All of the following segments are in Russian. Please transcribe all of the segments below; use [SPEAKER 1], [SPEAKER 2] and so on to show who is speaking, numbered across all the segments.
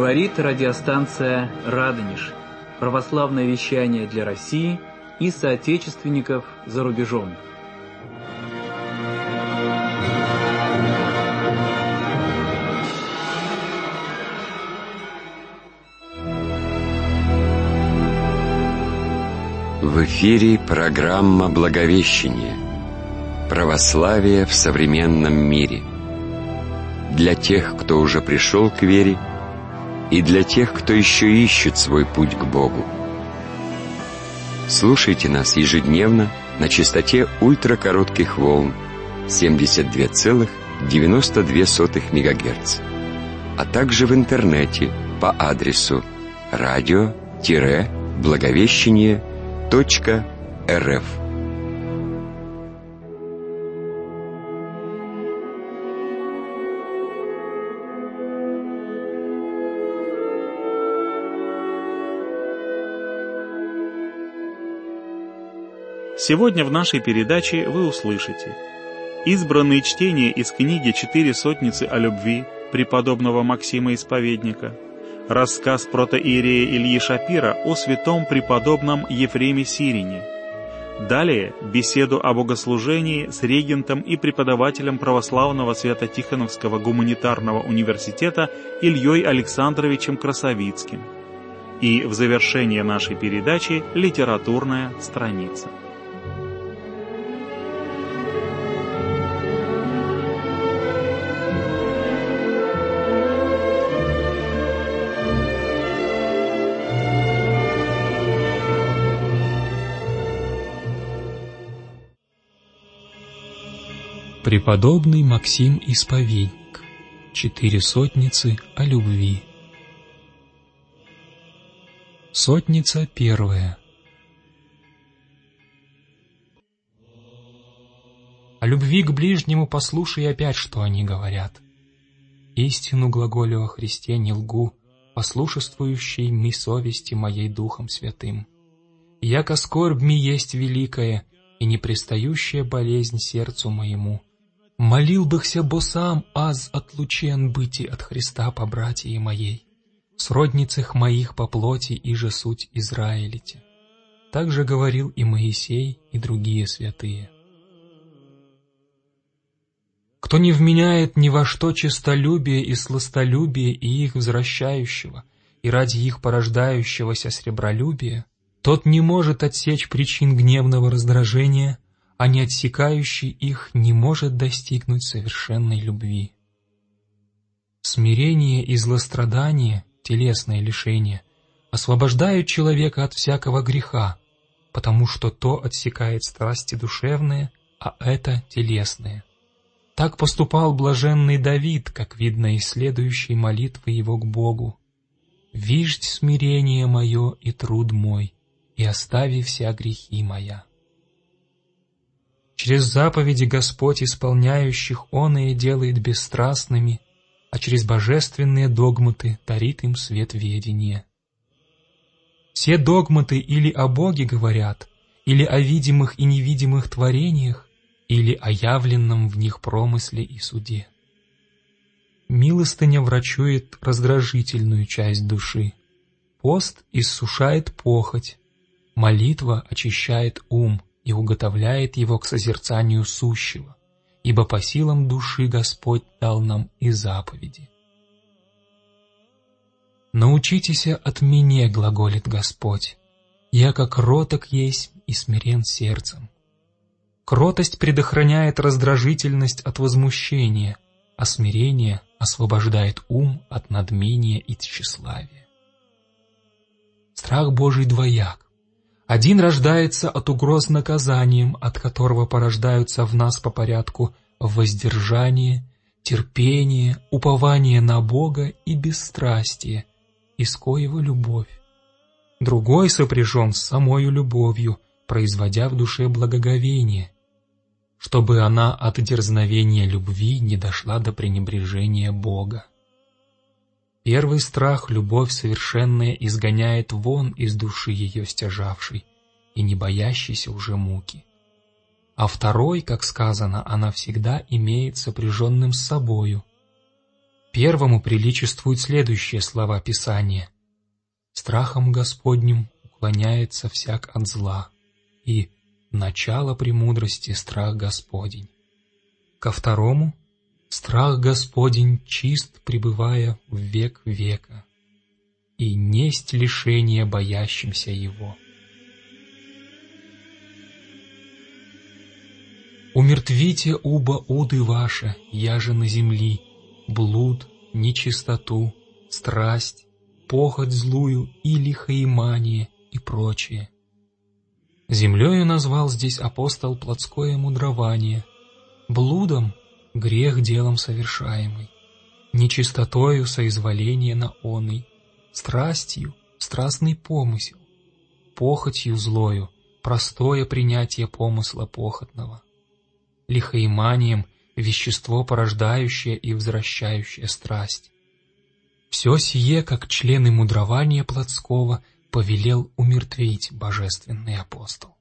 [SPEAKER 1] Говорит радиостанция «Радонеж». Православное вещание для России и соотечественников за рубежом.
[SPEAKER 2] В эфире программа «Благовещение. Православие в современном мире». Для тех, кто уже пришел к вере, и для тех, кто еще ищет свой путь к Богу. Слушайте нас ежедневно на частоте ультракоротких волн 72,92 МГц, а также в интернете по адресу radio-благовещение.рф.
[SPEAKER 3] Сегодня в нашей передаче вы услышите избранные чтения из книги «Четыре сотницы о любви» преподобного Максима Исповедника, рассказ протоиерея Ильи Шапира о святом преподобном Ефреме Сирине. Далее беседу о богослужении с регентом и преподавателем православного Свято-Тихоновского гуманитарного университета Ильей Александровичем Красовицким. И в завершение нашей передачи литературная страница.
[SPEAKER 4] Преподобный Максим Исповедник. Четыре сотницы о любви. Сотница первая. О любви к ближнему послушай опять, что они говорят. Истину глаголю о Христе не лгу, послушествующей ми совести моей Духом Святым. Яко скорбь ми есть великая и непрестающая болезнь сердцу моему. Молил быхся, бо сам аз отлучен быти от Христа по братьи моей, сродницах моих по плоти и же суть Израилите. Так же говорил и Моисей, и другие святые. Кто не вменяет ни во что честолюбие и сластолюбие и их возвращающего, и ради их порождающегося сребролюбия, тот не может отсечь причин гневного раздражения, а не отсекающий их не может достигнуть совершенной любви. Смирение и злострадание, телесное лишение, освобождают человека от всякого греха, потому что то отсекает страсти душевные, а это телесные. Так поступал блаженный Давид, как видно из следующей молитвы его к Богу. «Виждь смирение мое и труд мой, и остави вся грехи моя». Через заповеди Господь исполняющих оное делает бесстрастными, а через божественные догматы дарит им свет ведения. Все догматы или о Боге говорят, или о видимых и невидимых творениях, или о явленном в них промысле и суде. Милостыня врачует раздражительную часть души, пост иссушает похоть, молитва очищает ум и уготовляет его к созерцанию сущего, ибо по силам души Господь дал нам и заповеди. «Научитесь от меня, глаголит Господь, яко кроток есть и смирен сердцем». Кротость предохраняет раздражительность от возмущения, а смирение освобождает ум от надмения и тщеславия. Страх Божий двояк. Один рождается от угроз наказанием, от которого порождаются в нас по порядку воздержание, терпение, упование на Бога и бесстрастие, из коего любовь. Другой сопряжен с самою любовью, производя в душе благоговение, чтобы она от дерзновения любви не дошла до пренебрежения Бога. Первый страх любовь совершенная изгоняет вон из души ее стяжавшей и не боящейся уже муки. А второй, как сказано, она всегда имеет сопряженным с собою. Первому приличествуют следующие слова Писания: «Страхом Господним уклоняется всяк от зла», и «Начало премудрости — страх Господень». Ко второму: «Страх Господень чист, пребывая в век века, и несть лишения боящимся Его». «Умертвите уба уды ваши, яже на земли, блуд, нечистоту, страсть, похоть злую и лихоимание и прочее». Землею назвал здесь апостол плотское мудрование, блудом — грех делом совершаемый, нечистотою — соизволение на оный, страстью — страстный помысел, похотью злою — простое принятие помысла похотного, лихоиманием — вещество, порождающее и возвращающее страсть. Все сие, как члены мудрования плотского, повелел умертвить божественный апостол.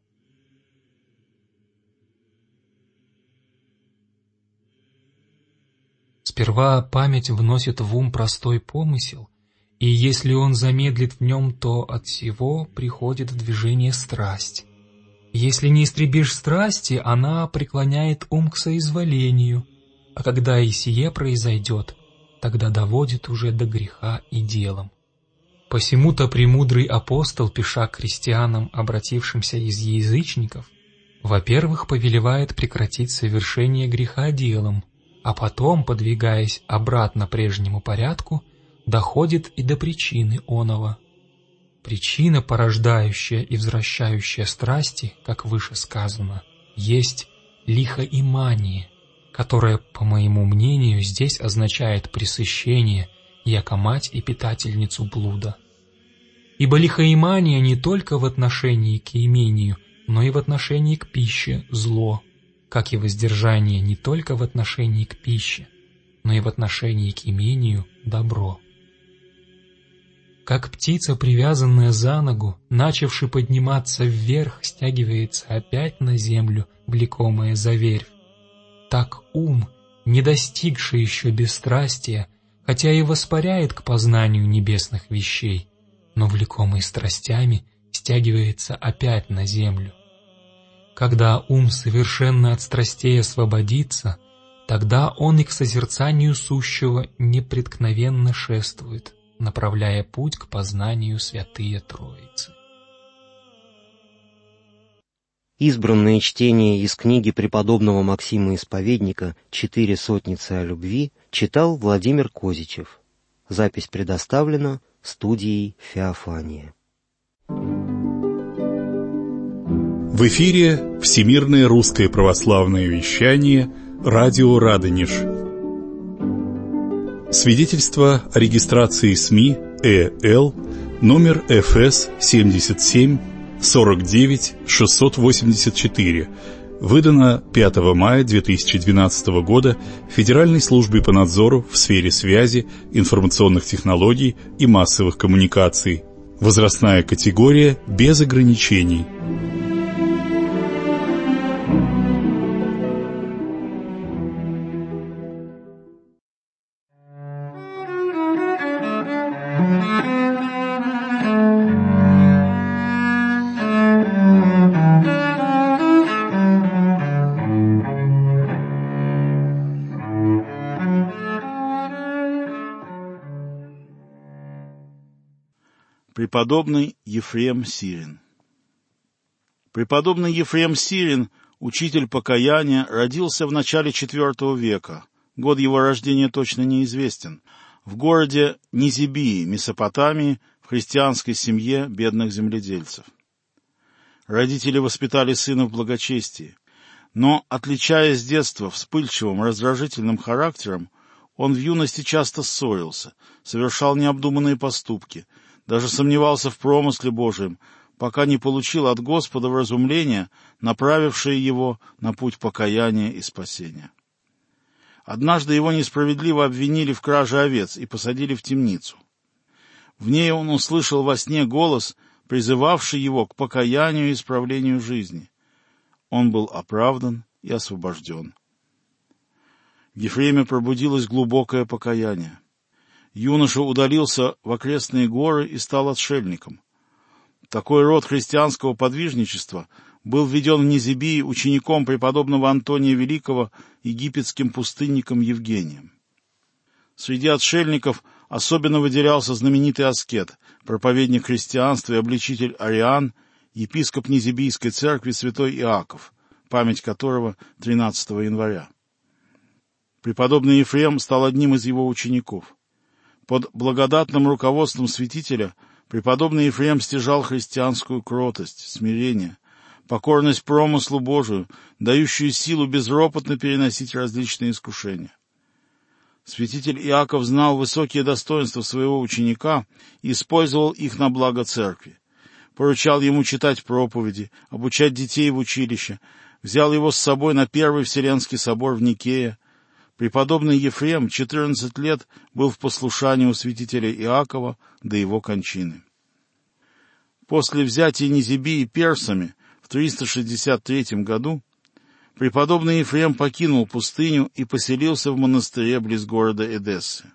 [SPEAKER 4] Сперва память вносит в ум простой помысел, и если он замедлит в нем, то от сего приходит в движение страсть. Если не истребишь страсти, она преклоняет ум к соизволению, а когда и сие произойдет, тогда доводит уже до греха и делом. Посему-то премудрый апостол, пиша к христианам, обратившимся из язычников, во-первых, повелевает прекратить совершение греха делом, а потом, подвигаясь обратно прежнему порядку, доходит и до причины оного. Причина, порождающая и возвращающая страсти, как выше сказано, есть лихоимание, которое, по моему мнению, здесь означает пресыщение, яко мать и питательницу блуда. Ибо лихоимание не только в отношении к имению, но и в отношении к пище зло, как и воздержание не только в отношении к пище, но и в отношении к имению добро. Как птица, привязанная за ногу, начавши подниматься вверх, стягивается опять на землю, влекомая за верфь, так ум, не достигший еще бесстрастия, хотя и воспаряет к познанию небесных вещей, но, влекомый страстями, стягивается опять на землю. Когда ум совершенно от страстей освободится, тогда он и к созерцанию сущего непреткновенно шествует, направляя путь к познанию Святые Троицы.
[SPEAKER 5] Избранное чтение из книги преподобного Максима Исповедника «Четыре сотницы о любви» читал Владимир Козичев. Запись предоставлена студией «Феофания».
[SPEAKER 3] В эфире Всемирное русское православное вещание «Радио Радонеж». Свидетельство о регистрации СМИ ЭЛ номер ФС 77 49 684, выдано 5 мая 2012 года Федеральной службой по надзору в сфере связи, информационных технологий и массовых коммуникаций. Возрастная категория без ограничений. Преподобный Ефрем Сирин. Преподобный Ефрем Сирин, учитель покаяния, родился в начале IV века. Год его рождения точно неизвестен. В городе Низибии, Месопотамии, в христианской семье бедных земледельцев. Родители воспитали сына в благочестии. Но, отличаясь с детства вспыльчивым, раздражительным характером, он в юности часто ссорился, совершал необдуманные поступки, даже сомневался в промысле Божьем, пока не получил от Господа вразумления, направившее его на путь покаяния и спасения. Однажды его несправедливо обвинили в краже овец и посадили в темницу. В ней он услышал во сне голос, призывавший его к покаянию и исправлению жизни. Он был оправдан и освобожден. В Ефреме пробудилось глубокое покаяние.
[SPEAKER 6] Юноша удалился в окрестные горы и стал отшельником. Такой род христианского подвижничества был введен в Низибии учеником преподобного Антония Великого египетским пустынником Евгением. Среди отшельников особенно выделялся знаменитый аскет, проповедник христианства и обличитель ариан, епископ Низибийской церкви святой Иаков, память которого 13 января. Преподобный Ефрем стал одним из его учеников. Под благодатным руководством святителя преподобный Ефрем стяжал христианскую кротость, смирение, покорность промыслу Божию, дающую силу безропотно переносить различные искушения. Святитель Иаков знал высокие достоинства своего ученика и использовал их на благо церкви. Поручал ему читать проповеди, обучать детей в училище, взял его с собой на Первый Вселенский собор в Никее. Преподобный Ефрем 14 лет был в послушании у святителя Иакова до его кончины. После взятия Низибии персами в 363 году преподобный Ефрем покинул пустыню и поселился в монастыре близ города Эдессы.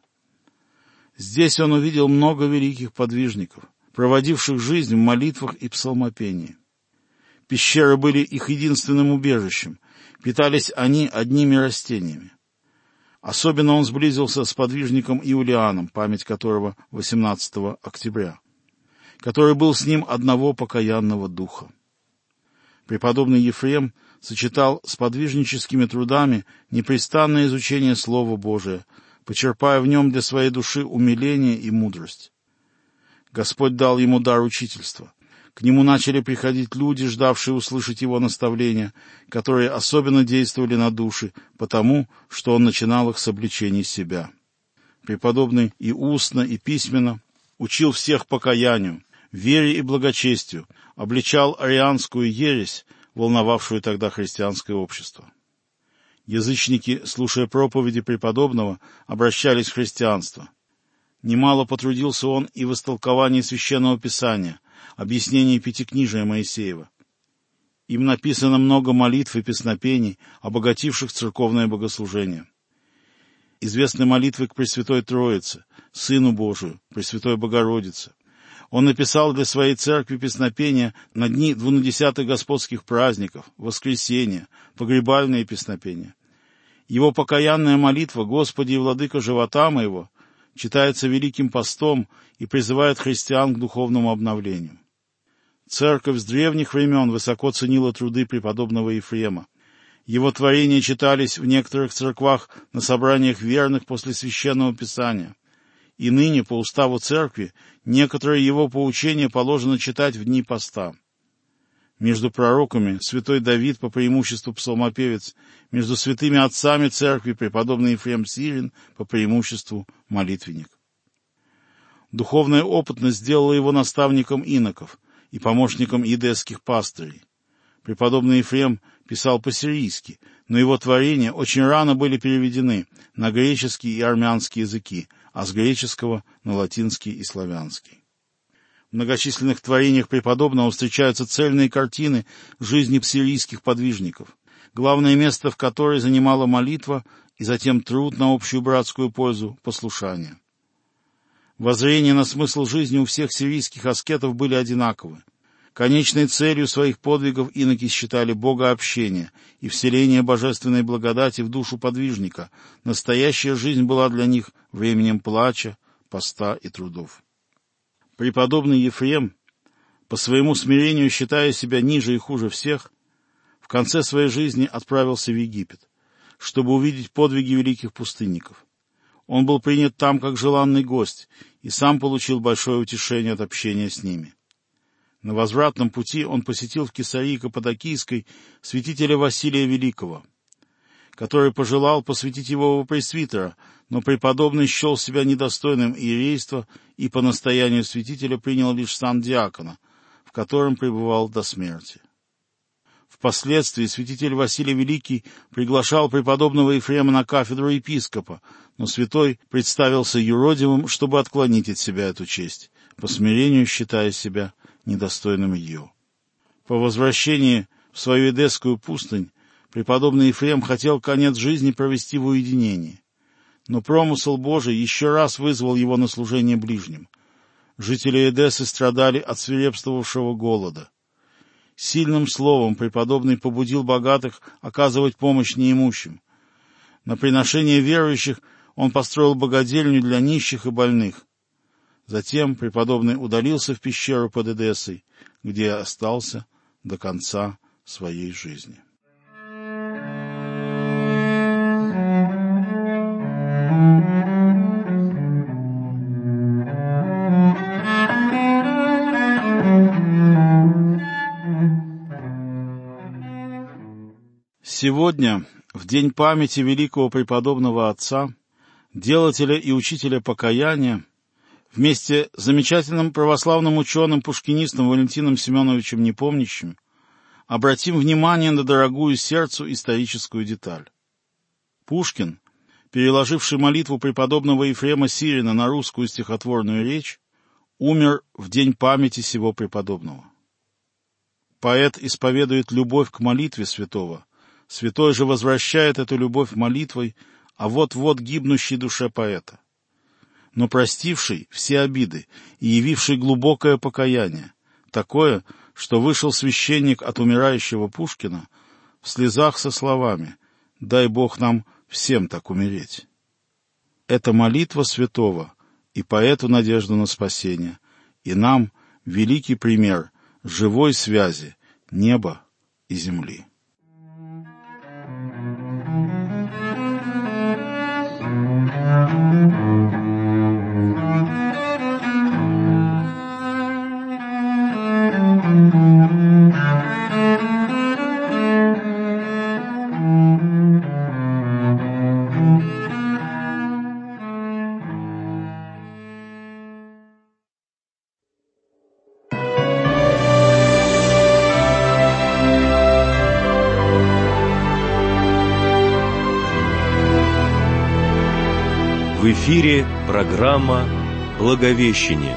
[SPEAKER 6] Здесь он увидел много великих подвижников, проводивших жизнь в молитвах и псалмопении. Пещеры были их единственным убежищем, питались они одними растениями. Особенно он сблизился с подвижником Иулианом, память которого 18 октября, который был с ним одного покаянного духа. Преподобный Ефрем сочетал с подвижническими трудами непрестанное изучение Слова Божия, почерпая в нем для своей души умиление и мудрость. Господь дал ему дар учительства. К нему начали приходить люди, ждавшие услышать его наставления, которые особенно действовали на души, потому что он начинал их с обличения себя. Преподобный и устно, и письменно учил всех покаянию, вере и благочестию, обличал арианскую ересь, волновавшую тогда христианское общество. Язычники, слушая проповеди преподобного, обращались в христианство. Немало потрудился он и в истолковании Священного Писания, объяснении Пятикнижия Моисеева. Им написано много молитв и песнопений, обогативших церковное богослужение. Известны молитвы к Пресвятой Троице, Сыну Божию, Пресвятой Богородице. Он написал для своей церкви песнопения на дни 12 господских праздников, воскресения, погребальные песнопения. Его покаянная молитва «Господи и Владыка живота моего» читается Великим постом и призывает христиан к духовному обновлению. Церковь с древних времен высоко ценила труды преподобного Ефрема. Его творения читались в некоторых церквах на собраниях верных после Священного Писания. И ныне, по уставу церкви, некоторые его поучения положено читать в дни поста. Между пророками святой Давид, по преимуществу псалмопевец, между святыми отцами церкви преподобный Ефрем Сирин, по преимуществу молитвенник. Духовная опытность сделала его наставником иноков и помощником идесских пастырей. Преподобный Ефрем писал по-сирийски, но его творения очень рано были переведены на греческий и армянский языки, а с греческого на латинский и славянский. В многочисленных творениях преподобного встречаются цельные картины жизни сирийских подвижников, главное место в которой занимала молитва и затем труд на общую братскую пользу, послушание. Воззрения на смысл жизни у всех сирийских аскетов были одинаковы. Конечной целью своих подвигов иноки считали богообщение и вселение божественной благодати в душу подвижника. Настоящая жизнь была для них временем плача, поста и трудов. Преподобный Ефрем, по своему смирению считая себя ниже и хуже всех, в конце своей жизни отправился в Египет, чтобы увидеть подвиги великих пустынников. Он был принят там как желанный гость и сам получил большое утешение от общения с ними. На возвратном пути он посетил в Кесарии Каппадокийской святителя Василия Великого, который пожелал посвятить его во пресвитера, но преподобный счел себя недостойным иерейства и по настоянию святителя принял лишь сан диакона, в котором пребывал до смерти. Впоследствии святитель Василий Великий приглашал преподобного Ефрема на кафедру епископа, но святой представился юродивым, чтобы отклонить от себя эту честь, по смирению считая себя недостойным ее. По возвращении в свою эдесскую пустынь преподобный Ефрем хотел конец жизни провести в уединении. но промысел Божий еще раз вызвал его на служение ближним. Жители Эдессы страдали от свирепствовавшего голода. Сильным словом преподобный побудил богатых оказывать помощь неимущим. На приношение верующих он построил богадельню для нищих и больных. Затем преподобный удалился в пещеру под Эдессой, где остался до конца своей жизни. Сегодня, в день памяти великого преподобного отца, делателя и учителя покаяния, вместе с замечательным православным ученым-пушкинистом Валентином Семеновичем Непомнящим обратим внимание на дорогую сердцу историческую деталь. Пушкин, переложивший молитву преподобного Ефрема Сирина на русскую стихотворную речь, умер в день памяти сего преподобного. Поэт исповедует любовь к молитве святого, святой же возвращает эту любовь молитвой о вот-вот гибнущей душе поэта. Но простивший все обиды и явивший глубокое покаяние, такое, что вышел священник от умирающего Пушкина в слезах со словами «Дай Бог нам всем так умереть». Это молитва святого и поэту надежду на спасение, и нам великий пример живой связи неба и земли.
[SPEAKER 7] В эфире программа «Благовещение».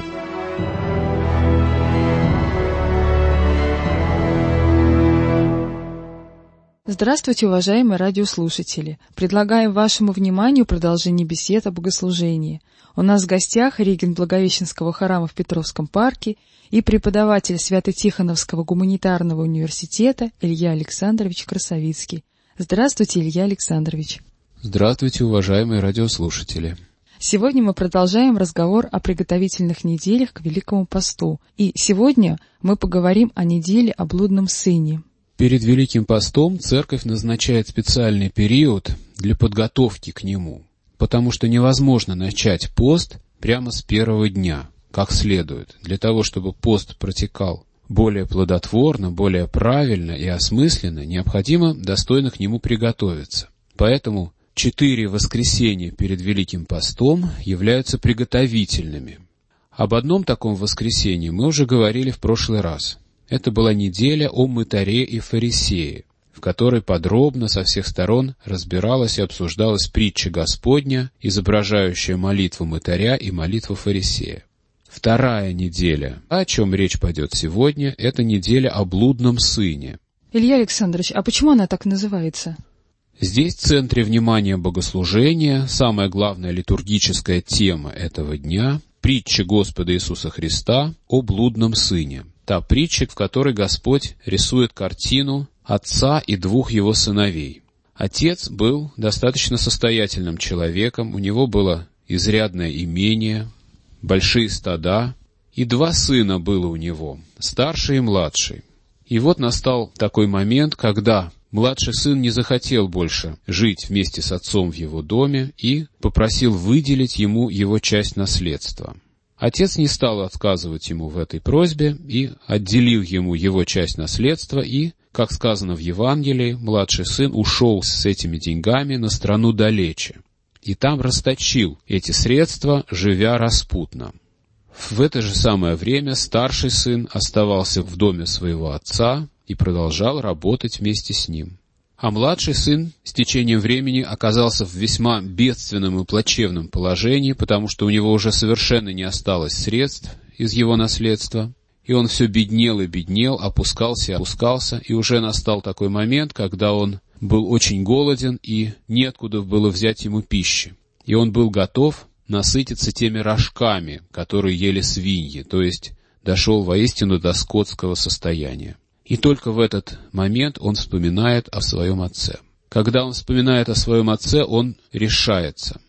[SPEAKER 8] Здравствуйте, уважаемые радиослушатели! Предлагаем вашему вниманию продолжение бесед о богослужении. У нас в гостях регент Благовещенского храма в Петровском парке и преподаватель Свято-Тихоновского гуманитарного университета Илья Александрович Красовицкий. Здравствуйте, Илья Александрович!
[SPEAKER 9] Здравствуйте, уважаемые радиослушатели!
[SPEAKER 8] Сегодня мы продолжаем разговор о приготовительных неделях к Великому посту. И сегодня мы поговорим о неделе о блудном сыне.
[SPEAKER 9] Перед Великим постом Церковь назначает специальный период для подготовки к нему, потому что невозможно начать пост прямо с первого дня, как следует. Для того, чтобы пост протекал более плодотворно, более правильно и осмысленно, необходимо достойно к нему приготовиться. Поэтому 4 воскресенья перед Великим постом являются приготовительными. Об одном таком воскресенье мы уже говорили в прошлый раз. Это была неделя о мытаре и фарисее, в которой подробно со всех сторон разбиралась и обсуждалась притча Господня, изображающая молитву мытаря и молитву фарисея. Вторая неделя, о чем речь пойдет сегодня, это неделя о блудном сыне.
[SPEAKER 8] Илья Александрович, а почему она так называется?
[SPEAKER 9] Здесь в центре внимания богослужения самая главная литургическая тема этого дня — притча Господа Иисуса Христа о блудном сыне. Та притча, в которой Господь рисует картину отца и 2 его сыновей. Отец был достаточно состоятельным человеком, у него было изрядное имение, большие стада, и 2 сына было у него, старший и младший. И вот настал такой момент, когда младший сын не захотел больше жить вместе с отцом в его доме и попросил выделить ему его часть наследства. Отец не стал отказывать ему в этой просьбе и отделил ему его часть наследства, и, как сказано в Евангелии, младший сын ушел с этими деньгами на страну далече, и там расточил эти средства, живя распутно. В это же самое время старший сын оставался в доме своего отца и продолжал работать вместе с ним. А младший сын с течением времени оказался в весьма бедственном и плачевном положении, потому что у него уже совершенно не осталось средств из его наследства, и он все беднел и беднел, опускался и опускался, и уже настал такой момент, когда он был очень голоден, и неоткуда было взять ему пищи. и он был готов насытиться теми рожками, которые ели свиньи, то есть дошел воистину до скотского состояния. И только в этот момент он вспоминает о своем отце. Когда он вспоминает о своем отце, он решается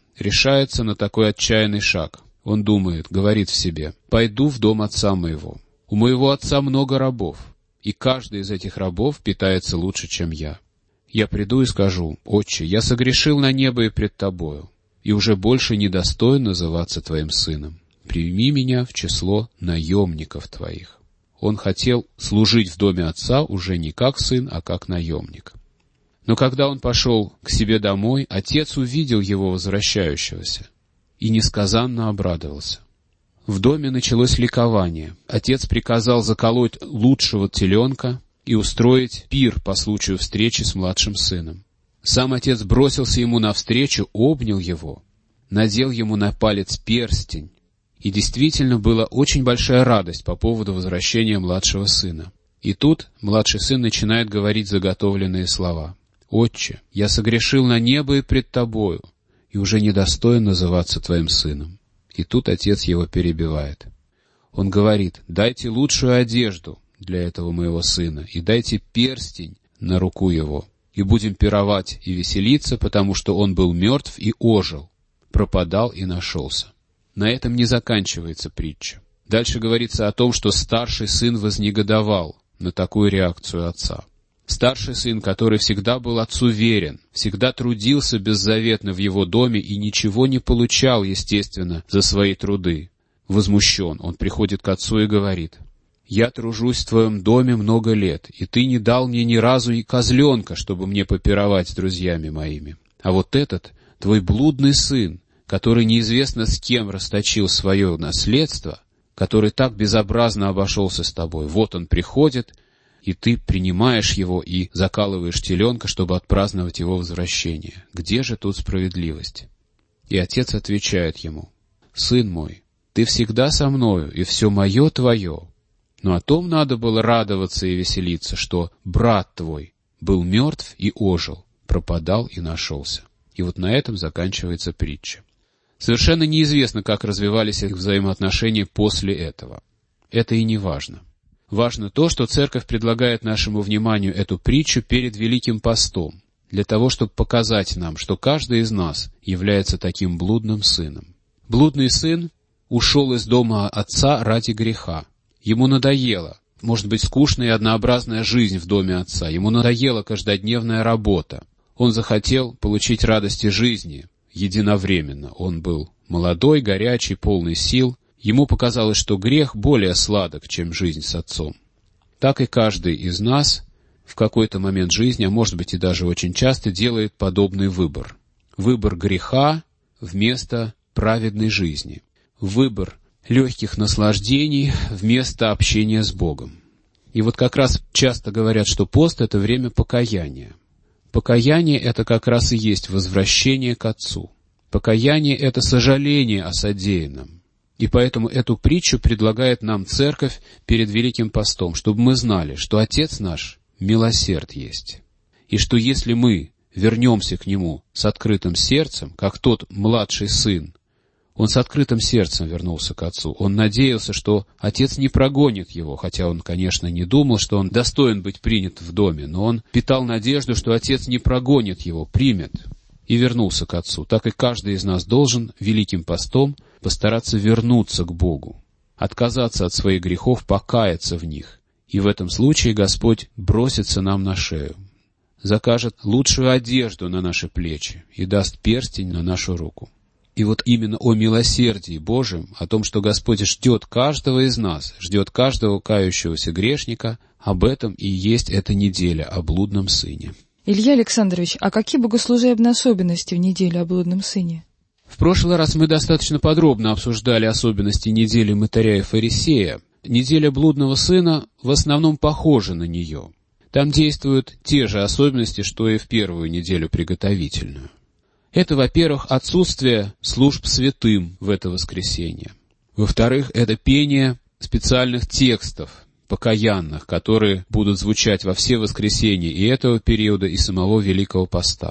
[SPEAKER 9] на такой отчаянный шаг. Он думает, говорит в себе: «Пойду в дом отца моего. У моего отца много рабов, и каждый из этих рабов питается лучше, чем я. Я приду и скажу: Отче, я согрешил на небо и пред тобою, и уже больше не достоин называться твоим сыном. Прими меня в число наемников твоих». Он хотел служить в доме отца уже не как сын, а как наемник. Но когда он пошел к себе домой, отец увидел его возвращающегося и несказанно обрадовался. В доме началось ликование. Отец приказал заколоть лучшего теленка и устроить пир по случаю встречи с младшим сыном. Сам отец бросился ему навстречу, обнял его, надел ему на палец перстень, и действительно была очень большая радость по поводу возвращения младшего сына. И тут младший сын начинает говорить заготовленные слова: «Отче, я согрешил на небо и пред тобою, и уже недостоин называться твоим сыном». И тут отец его перебивает. Он говорит: «Дайте лучшую одежду для этого моего сына, и дайте перстень на руку его, и будем пировать и веселиться, потому что он был мертв и ожил, пропадал и нашелся». На этом не заканчивается притча. Дальше говорится о том, что старший сын вознегодовал на такую реакцию отца. Старший сын, который всегда был отцу верен, всегда трудился беззаветно в его доме и ничего не получал, естественно, за свои труды. Возмущен, он приходит к отцу и говорит: «Я тружусь в твоем доме много лет, и ты не дал мне ни разу и козленка, чтобы мне попировать с друзьями моими. А вот этот, твой блудный сын, который неизвестно с кем расточил свое наследство, который так безобразно обошелся с тобой, вот он приходит, и ты принимаешь его и закалываешь теленка, чтобы отпраздновать его возвращение. Где же тут справедливость?» И отец отвечает ему: «Сын мой, ты всегда со мною, и все мое твое. Но о том надо было радоваться и веселиться, что брат твой был мертв и ожил, пропадал и нашелся». И вот на этом заканчивается притча. Совершенно неизвестно, как развивались их взаимоотношения после этого. Это и не важно. Важно то, что Церковь предлагает нашему вниманию эту притчу перед Великим постом, для того, чтобы показать нам, что каждый из нас является таким блудным сыном. Блудный сын ушел из дома отца ради греха. Ему надоела, может быть, скучная и однообразная жизнь в доме отца. Ему надоела каждодневная работа. Он захотел получить радости жизни единовременно. Он был молодой, горячий, полный сил. Ему показалось, что грех более сладок, чем жизнь с отцом. Так и каждый из нас в какой-то момент жизни, а может быть и даже очень часто, делает подобный выбор. Выбор греха вместо праведной жизни. Выбор легких наслаждений вместо общения с Богом. И вот как раз часто говорят, что пост — это время покаяния. Покаяние — это как раз и есть возвращение к Отцу. Покаяние — это сожаление о содеянном. И поэтому эту притчу предлагает нам Церковь перед Великим постом, чтобы мы знали, что Отец наш милосерд есть. И что если мы вернемся к Нему с открытым сердцем, как тот младший сын, он с открытым сердцем вернулся к отцу. Он надеялся, что отец не прогонит его, хотя он, конечно, не думал, что он достоин быть принят в доме, но он питал надежду, что отец не прогонит его, примет, и вернулся к отцу. Так и каждый из нас должен Великим постом постараться вернуться к Богу, отказаться от своих грехов, покаяться в них. И в этом случае Господь бросится нам на шею, закажет лучшую одежду на наши плечи и даст перстень на нашу руку. И вот именно о милосердии Божьем, о том, что Господь ждет каждого из нас, ждет каждого кающегося грешника, об этом и есть эта неделя о блудном сыне.
[SPEAKER 8] Илья Александрович, а какие богослужебные особенности в неделе о блудном сыне?
[SPEAKER 9] В прошлый раз мы достаточно подробно обсуждали особенности недели мытаря и фарисея. Неделя блудного сына в основном похожа на нее. Там действуют те же особенности, что и в первую неделю приготовительную. Это, во-первых, отсутствие служб святым в это воскресенье. Во-вторых, это пение специальных текстов, покаянных, которые будут звучать во все воскресенья и этого периода, и самого Великого Поста.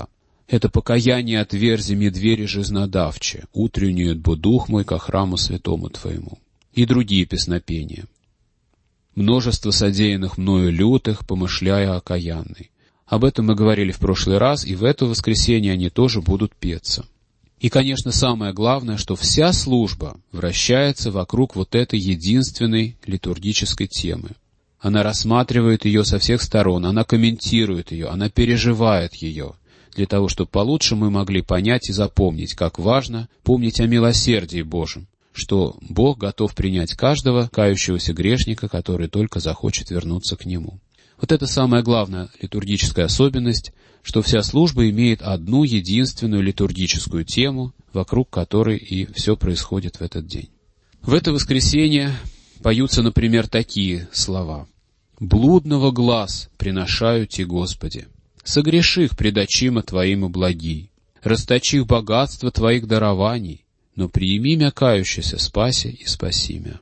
[SPEAKER 9] Это покаяние отверзи ми двери жизнодавче, утреннюет бо дух мой ко храму святому Твоему. И другие песнопения. Множество содеянных мною лютых, помышляя окаянный. Об этом мы говорили в прошлый раз, и в это воскресенье они тоже будут петься. И, конечно, самое главное, что вся служба вращается вокруг вот этой единственной литургической темы. Она рассматривает ее со всех сторон, она комментирует ее, она переживает ее, для того, чтобы получше мы могли понять и запомнить, как важно помнить о милосердии Божьем, что Бог готов принять каждого кающегося грешника, который только захочет вернуться к Нему. Вот это самая главная литургическая особенность, что вся служба имеет одну единственную литургическую тему, вокруг которой и все происходит в этот день. В это воскресенье поются, например, такие слова. «Блудного глаз приношаю Ти, Господи, согреших пред очима Твоим благи, расточих богатства Твоих дарований, но приими мя кающийся, спаси и спаси мя».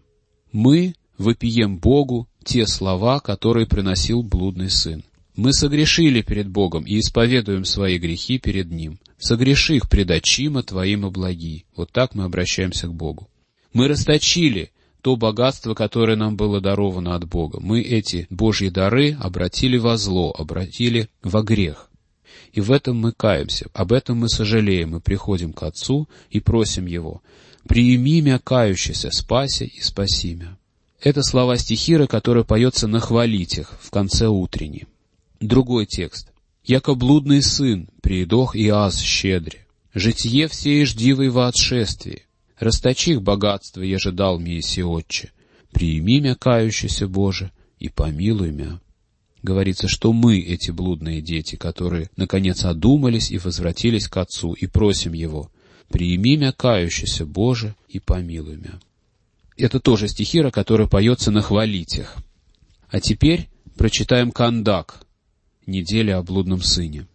[SPEAKER 9] Мы вопием Богу те слова, которые приносил блудный сын. Мы согрешили перед Богом и исповедуем свои грехи перед Ним. Согреших пред очима Твоим благи. Вот так мы обращаемся к Богу. Мы расточили то богатство, которое нам было даровано от Бога. Мы эти Божьи дары обратили во зло, обратили во грех. И в этом мы каемся, об этом мы сожалеем, мы приходим к Отцу и просим Его: «Приими мя кающийся, спаси и спаси мя». Это слова стихира, который поется на хвалитях в конце утренней. Другой текст. «Яко блудный сын, приидох и аз щедре, житие все иждивый во отшествии, расточих богатство еже дал мне си отче, приими мя кающийся, Боже, и помилуй мя». Говорится, что мы, эти блудные дети, которые, наконец, одумались и возвратились к Отцу, и просим Его: «Приими мя кающийся, Боже, и помилуй мя». Это тоже стихира, который поется на хвалитях. А теперь прочитаем кандак, неделя о блудном сыне.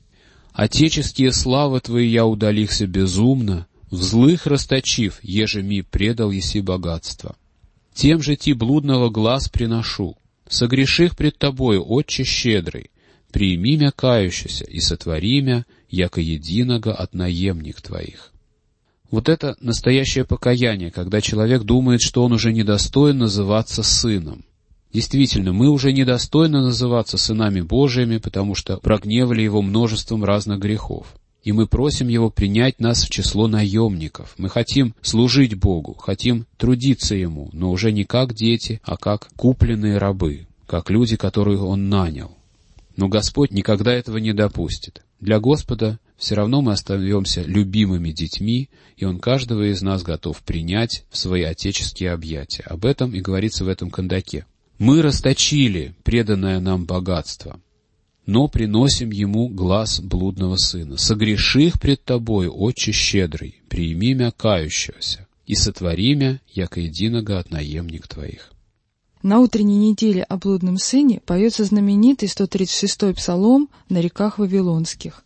[SPEAKER 9] «Отеческие славы Твои я удалихся безумно, в злых расточив, еже ми предал еси богатство. Тем же Ти блудного глаз приношу, согреших пред Тобою, Отче щедрый, приими мя кающийся и сотвори мя, яко единого от наемник Твоих». Вот это настоящее покаяние, когда человек думает, что он уже недостоин называться сыном. Действительно, мы уже недостойны называться сынами Божиими, потому что прогневали Его множеством разных грехов. И мы просим Его принять нас в число наемников. Мы хотим служить Богу, хотим трудиться Ему, но уже не как дети, а как купленные рабы, как люди, которых Он нанял. Но Господь никогда этого не допустит. Для Господа все равно мы остаемся любимыми детьми, и Он каждого из нас готов принять в свои отеческие объятия. Об этом и говорится в этом кандаке. «Мы расточили преданное нам богатство, но приносим Ему глаз блудного сына. Согреших пред Тобой, Отче щедрый, приими мя кающегося, и сотвори мя, яко единого от наемник Твоих».
[SPEAKER 8] На утренней неделе о блудном сыне поется знаменитый 136-й псалом на реках Вавилонских.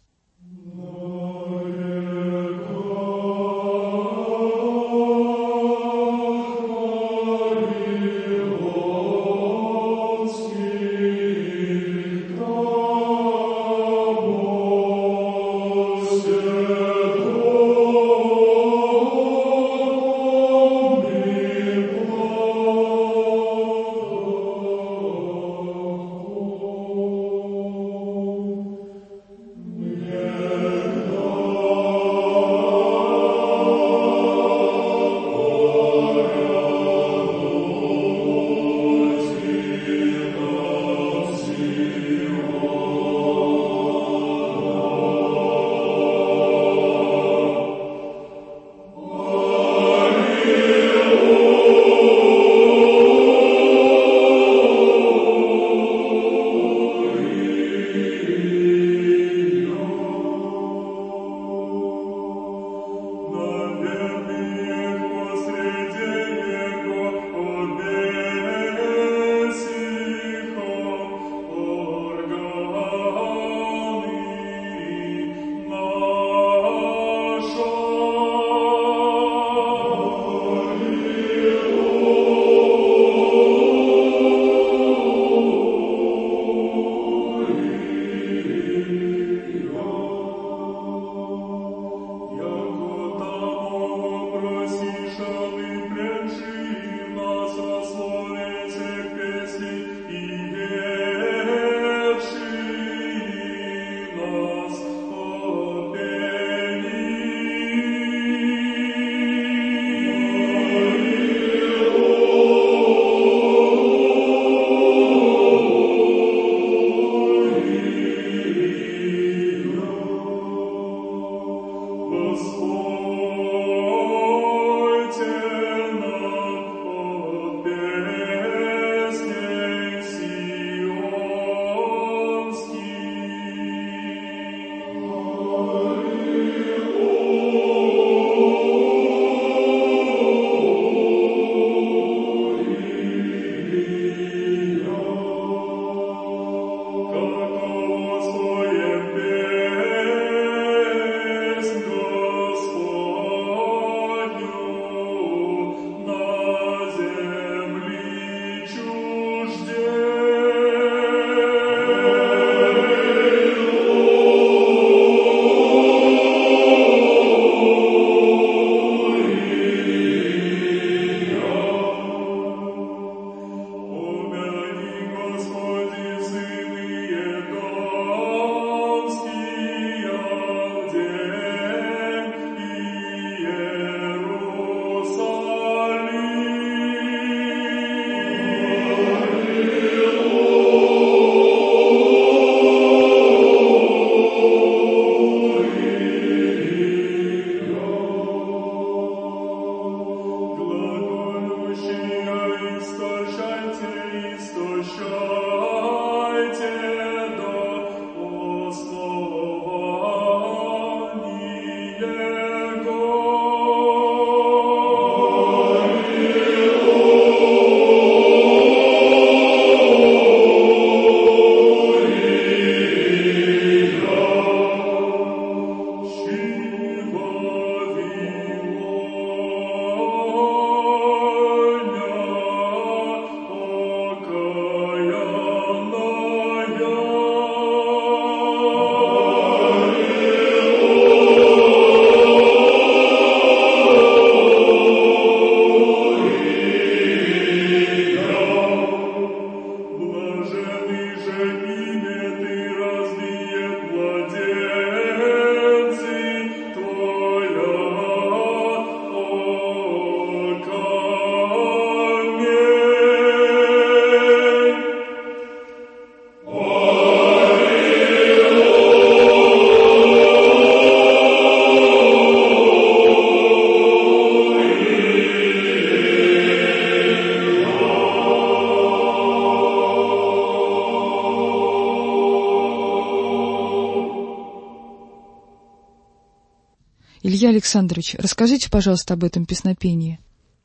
[SPEAKER 8] Илья Александрович, расскажите, пожалуйста, об этом песнопении.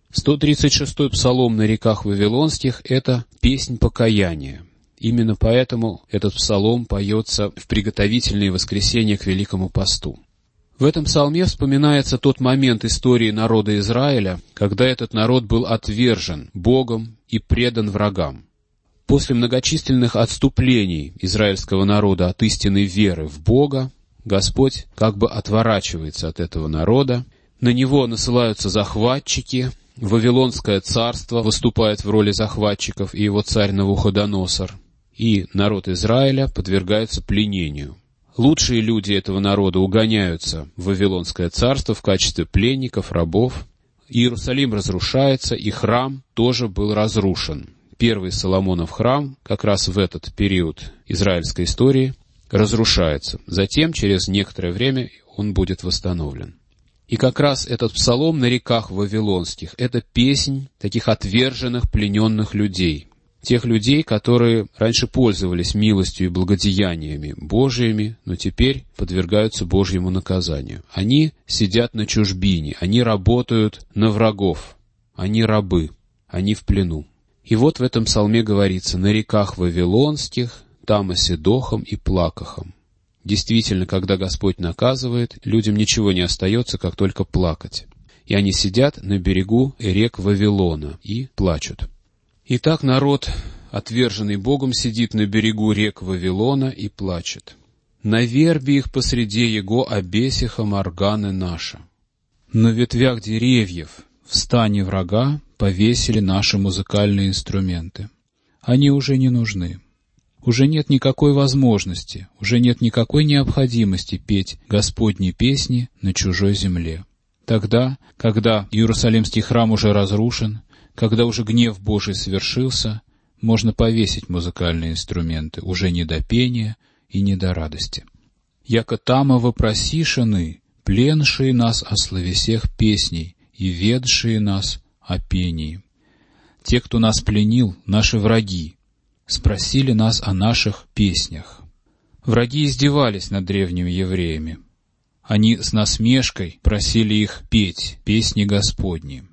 [SPEAKER 9] 136-й псалом на реках Вавилонских — это песнь покаяния. Именно поэтому этот псалом поется в приготовительные воскресенья к Великому посту. В этом псалме вспоминается тот момент истории народа Израиля, когда этот народ был отвержен Богом и предан врагам. После многочисленных отступлений израильского народа от истинной веры в Бога, Господь как бы отворачивается от этого народа, на него насылаются захватчики, Вавилонское царство выступает в роли захватчиков и его царь Навуходоносор, и народ Израиля подвергается пленению. Лучшие люди этого народа угоняются в Вавилонское царство в качестве пленников, рабов. Иерусалим разрушается, и храм тоже был разрушен. Первый Соломонов храм, как раз в этот период израильской истории, разрушается. Затем, через некоторое время, он будет восстановлен. И как раз этот псалом на реках Вавилонских — это песнь таких отверженных, плененных людей. Тех людей, которые раньше пользовались милостью и благодеяниями Божиими, но теперь подвергаются Божьему наказанию. Они сидят на чужбине, они работают на врагов, они рабы, они в плену. И вот в этом псалме говорится: «На реках Вавилонских, там оседохом и плакахом». Действительно, когда Господь наказывает, людям ничего не остается, как только плакать. И они сидят на берегу рек Вавилона и плачут. Итак, народ, отверженный Богом, сидит на берегу рек Вавилона и плачет. «На вербе их посреди его обесиха морганы наша». На ветвях деревьев в стане врага повесили наши музыкальные инструменты. Они уже не нужны. Уже нет никакой возможности, уже нет никакой необходимости петь Господни песни на чужой земле. Тогда, когда Иерусалимский храм уже разрушен, когда уже гнев Божий свершился, можно повесить музыкальные инструменты, уже не до пения и не до радости. «Яко тама вопросишены, пленшие нас о словесех песней и ведшие нас о пении». Те, кто нас пленил, наши враги, спросили нас о наших песнях. Враги издевались над древними евреями. Они с насмешкой просили их петь песни Господни.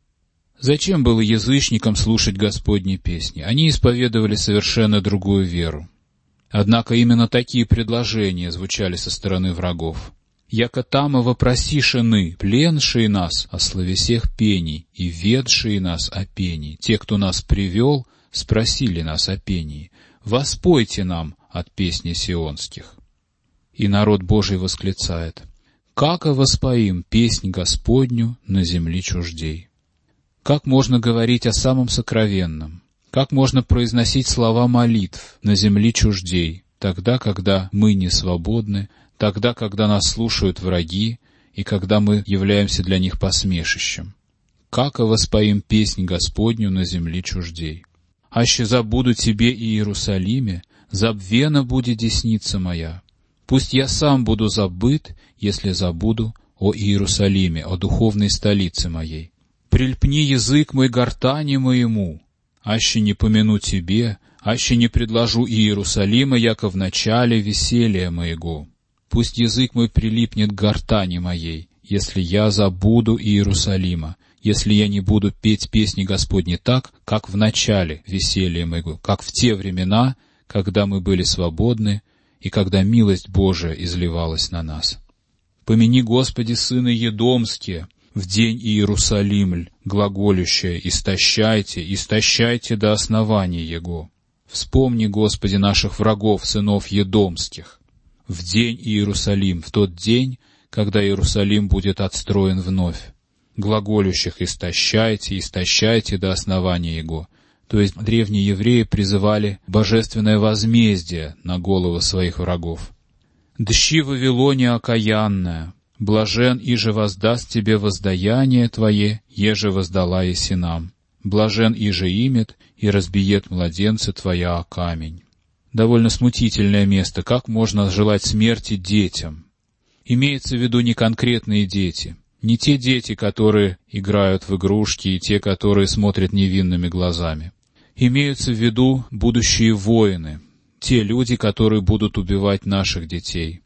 [SPEAKER 9] Зачем было язычникам слушать Господни песни? Они исповедовали совершенно другую веру. Однако именно такие предложения звучали со стороны врагов. «Яко тама вопросишены, пленшие нас о словесех пений и ведшие нас о пении». Те, кто нас привел, спросили нас о пении. «Воспойте нам от песни сионских». И народ Божий восклицает: «Как и воспоим песнь Господню на земли чуждей». Как можно говорить о самом сокровенном? Как можно произносить слова молитв на земли чуждей, тогда, когда мы не свободны, тогда, когда нас слушают враги и когда мы являемся для них посмешищем? Как и воспоим песнь Господню на земли чуждей? «Аще забуду тебе и Иерусалиме, забвена будет десница моя. Пусть я сам буду забыт, если забуду о Иерусалиме, о духовной столице моей. Прильпни язык мой гортани моему, аще не помяну тебе, аще не предложу Иерусалима, яко в начале веселья моего. Пусть язык мой прилипнет к гортани моей, если я забуду Иерусалима, если я не буду петь песни Господни так, как в начале веселья моего, как в те времена, когда мы были свободны и когда милость Божия изливалась на нас. Помяни, Господи, сыны едомские, в день Иерусалимль, глаголющее: истощайте, истощайте до основания его. Вспомни, Господи, наших врагов, сынов едомских. В день Иерусалим, в тот день, когда Иерусалим будет отстроен вновь. Глаголющих: истощайте, истощайте до основания его». То есть древние евреи призывали божественное возмездие на головы своих врагов. «Дщи Вавилоне окаянная, блажен, иже воздаст тебе воздаяние твое, еже воздала еси нам. Блажен, иже имет, и разбиет младенца твоя о камень». Довольно смутительное место. Как можно желать смерти детям? Имеется в виду не конкретные дети, не те дети, которые играют в игрушки, и те, которые смотрят невинными глазами. Имеются в виду будущие воины, те люди, которые будут убивать наших детей.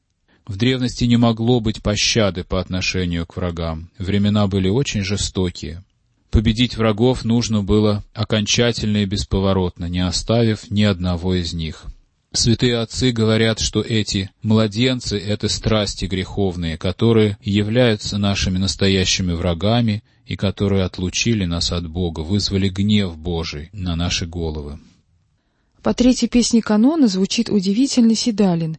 [SPEAKER 9] В древности не могло быть пощады по отношению к врагам. Времена были очень жестокие. Победить врагов нужно было окончательно и бесповоротно, не оставив ни одного из них. Святые отцы говорят, что эти младенцы — это страсти греховные, которые являются нашими настоящими врагами и которые отлучили нас от Бога, вызвали гнев Божий на наши головы.
[SPEAKER 8] По третьей песне канона звучит удивительный седалин.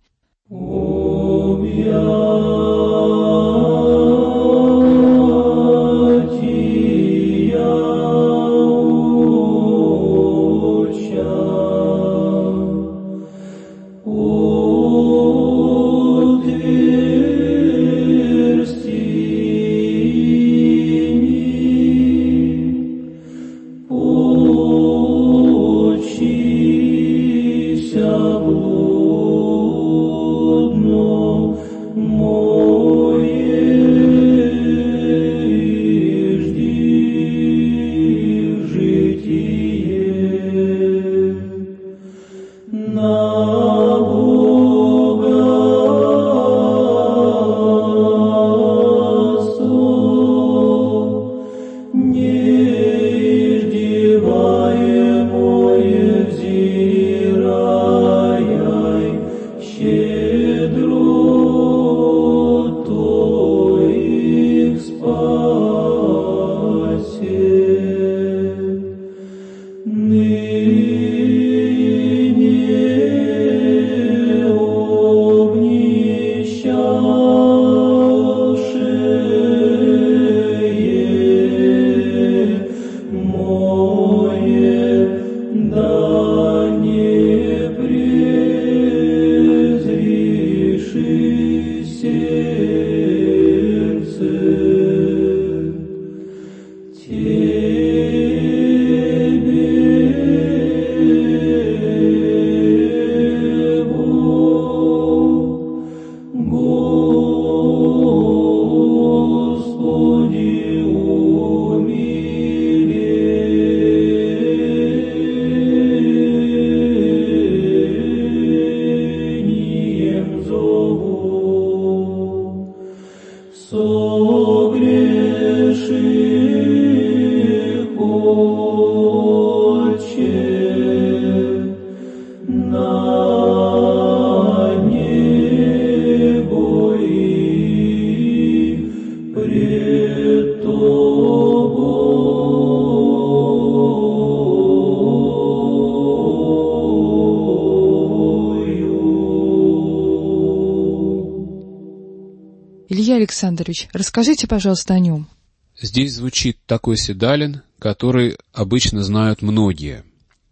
[SPEAKER 8] Илья Александрович, расскажите, пожалуйста, о нем.
[SPEAKER 9] Здесь звучит такой седалин, который обычно знают многие.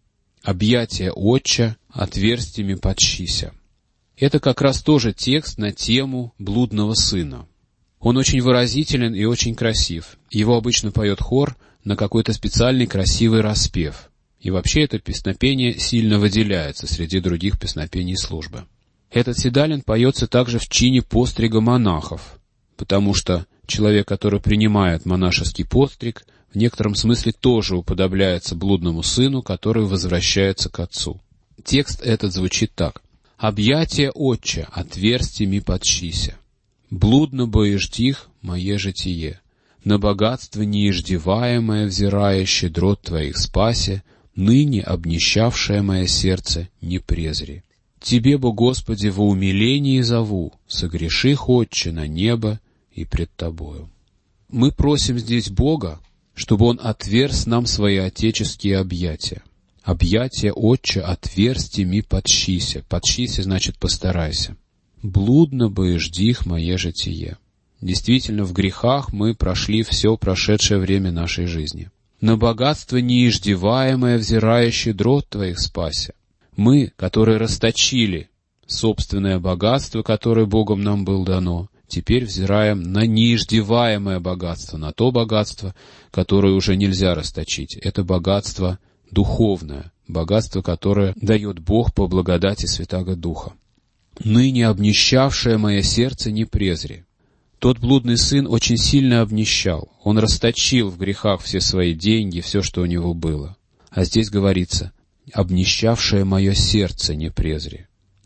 [SPEAKER 9] «Объятия Отча отверстиями подщися». Это как раз тоже текст на тему блудного сына. Он очень выразителен и очень красив. Его обычно поет хор на какой-то специальный красивый распев. И вообще это песнопение сильно выделяется среди других песнопений службы. Этот седалин поется также в чине пострига монахов, потому что человек, который принимает монашеский постриг, в некотором смысле тоже уподобляется блудному сыну, который возвращается к отцу. Текст этот звучит так. «Объятия Отча отверстиями подщися, блудно боеждих мое житие, на богатство неиждеваемое взирая щедрот Твоих спасе, ныне обнищавшее мое сердце не презри. Тебе, бо Господи, во умилении зову, согреших, Отче, на небо и пред Тобою». Мы просим здесь Бога, чтобы Он отверз нам свои отеческие объятия. «Объятия Отча отверстиями подщися». Подщися значит постарайся. «Блудно боеждих мое житие». Действительно, в грехах мы прошли все прошедшее время нашей жизни. «На богатство неиждеваемое взирая щедрот Твоих спася». Мы, которые расточили собственное богатство, которое Богом нам было дано, теперь взираем на неиждеваемое богатство, на то богатство, которое уже нельзя расточить. Это богатство духовное, богатство, которое дает Бог по благодати Святаго Духа. «Ныне обнищавшее мое сердце не презри». Тот блудный сын очень сильно обнищал. Он расточил в грехах все свои деньги, все, что у него было. А здесь говорится «обнищавшее мое сердце не презри».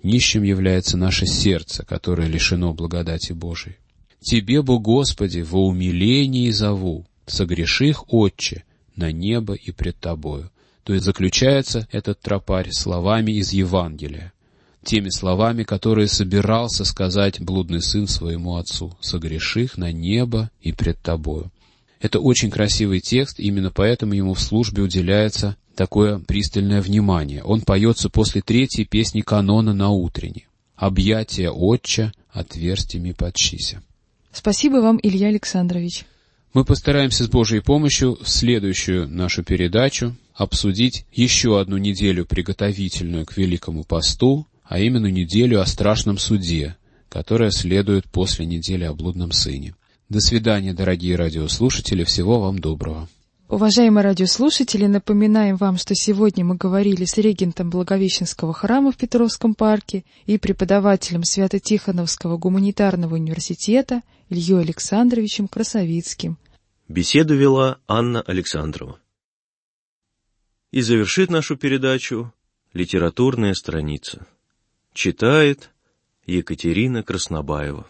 [SPEAKER 9] Нищим является наше сердце, которое лишено благодати Божией. Тебе, бо Господи, во умилении зову, согреших, Отче, на небо и пред Тобою. То есть заключается этот тропарь словами из Евангелия, теми словами, которые собирался сказать блудный сын своему отцу: «Согреших на небо и пред Тобою». Это очень красивый текст, именно поэтому ему в службе уделяется такое пристальное внимание. Он поется после 3-й песни канона на утренне: «Объятия Отча, отверстиями подчися».
[SPEAKER 8] Спасибо вам, Илья Александрович.
[SPEAKER 9] Мы постараемся с Божьей помощью в следующую нашу передачу обсудить еще одну неделю, приготовительную к Великому посту, а именно неделю о страшном суде, которая следует после недели о блудном сыне. До свидания, дорогие радиослушатели, всего вам доброго.
[SPEAKER 8] Уважаемые радиослушатели, напоминаем вам, что сегодня мы говорили с регентом Благовещенского храма в Петровском парке и преподавателем Свято-Тихоновского гуманитарного университета Ильей Александровичем Красовицким.
[SPEAKER 7] Беседу вела Анна Александрова. И завершит нашу передачу литературная страница. Читает Екатерина Краснобаева.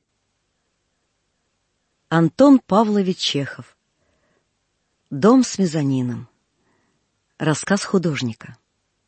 [SPEAKER 10] Антон Павлович Чехов. «Дом с мезонином». Рассказ художника.